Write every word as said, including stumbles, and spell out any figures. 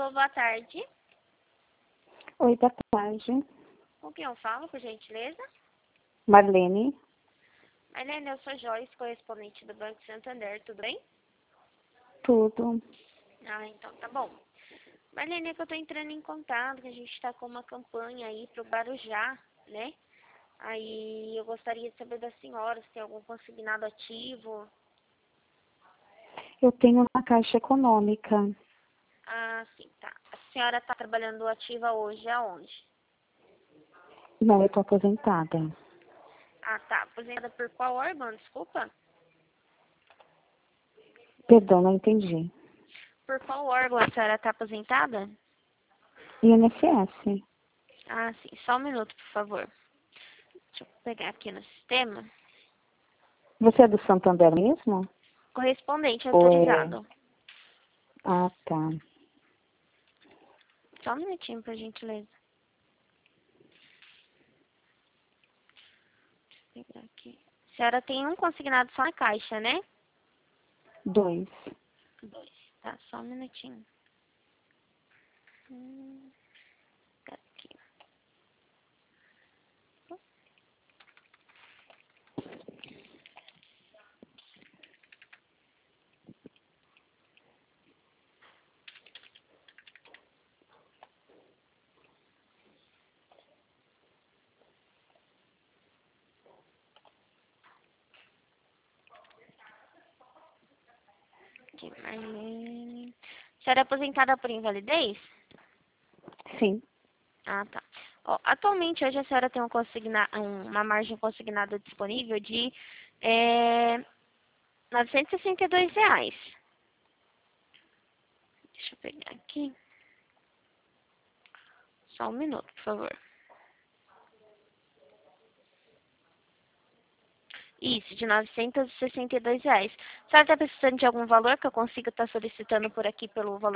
Alô, boa tarde. Oi, boa tarde. Com quem eu falo, por gentileza? Marlene. Marlene, eu sou Joyce, correspondente do Banco Santander, tudo bem? Tudo. Ah, então tá bom. Marlene, é que eu tô entrando em contato, que a gente tá com uma campanha aí pro Guarujá, né? Aí eu gostaria de saber da senhora se tem algum consignado ativo. Eu tenho uma caixa econômica. Ah, sim, tá. A senhora tá trabalhando ativa hoje aonde? Não, eu tô aposentada. Ah, tá. Aposentada por qual órgão? Desculpa. Perdão, não entendi. Por qual órgão a senhora tá aposentada? I N S S. Ah, sim. Só um minuto, por favor. Deixa eu pegar aqui no sistema. Você é do Santander mesmo? Correspondente Ou é... autorizado. Ah, tá. Só um minutinho, por gentileza. Deixa eu pegar aqui. A senhora tem um consignado só na caixa, né? Dois. Dois. Tá, só um minutinho. Hum, tá aqui. Aqui, Marlene. A senhora é aposentada por invalidez? Sim. Ah, tá. Ó, atualmente, hoje a senhora tem um consigna, um- uma margem consignada disponível de é, novecentos e sessenta e dois reais. Deixa eu pegar aqui. Só um minuto, por favor. Isso, de novecentos e sessenta e dois reais. A senhora está precisando de algum valor que eu consiga estar solicitando por aqui pelo valor